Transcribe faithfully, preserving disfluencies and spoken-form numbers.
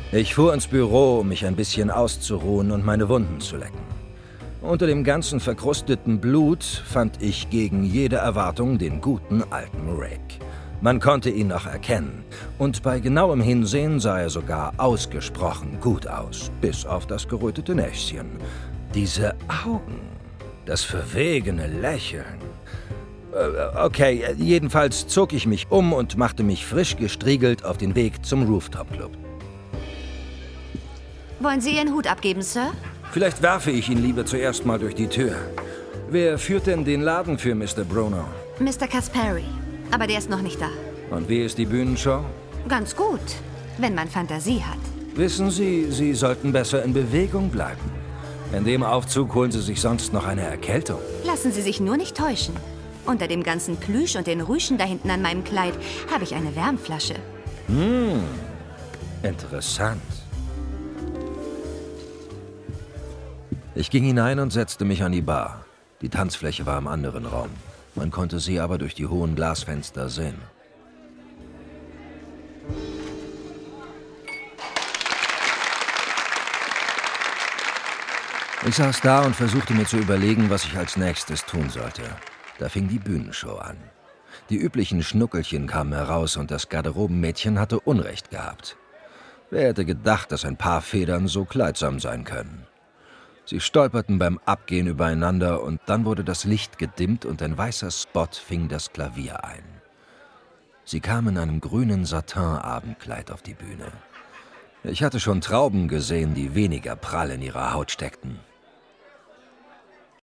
Ich fuhr ins Büro, um mich ein bisschen auszuruhen und meine Wunden zu lecken. Unter dem ganzen verkrusteten Blut fand ich gegen jede Erwartung den guten alten Rick. Man konnte ihn noch erkennen, und bei genauem Hinsehen sah er sogar ausgesprochen gut aus, bis auf das gerötete Näschen. Diese Augen, das verwegene Lächeln. Okay, jedenfalls zog ich mich um und machte mich frisch gestriegelt auf den Weg zum Rooftop Club. Wollen Sie Ihren Hut abgeben, Sir? Vielleicht werfe ich ihn lieber zuerst mal durch die Tür. Wer führt denn den Laden für Mister Bruno? Mister Kaspari. Aber der ist noch nicht da. Und wie ist die Bühnenshow? Ganz gut, wenn man Fantasie hat. Wissen Sie, Sie sollten besser in Bewegung bleiben. In dem Aufzug holen Sie sich sonst noch eine Erkältung. Lassen Sie sich nur nicht täuschen. Unter dem ganzen Plüsch und den Rüschen da hinten an meinem Kleid habe ich eine Wärmflasche. Hm, interessant. Ich ging hinein und setzte mich an die Bar. Die Tanzfläche war im anderen Raum. Man konnte sie aber durch die hohen Glasfenster sehen. Ich saß da und versuchte mir zu überlegen, was ich als nächstes tun sollte. Da fing die Bühnenshow an. Die üblichen Schnuckelchen kamen heraus und das Garderobenmädchen hatte Unrecht gehabt. Wer hätte gedacht, dass ein paar Federn so kleidsam sein können? Sie stolperten beim Abgehen übereinander und dann wurde das Licht gedimmt und ein weißer Spot fing das Klavier ein. Sie kam in einem grünen Satin-Abendkleid auf die Bühne. Ich hatte schon Trauben gesehen, die weniger prall in ihrer Haut steckten.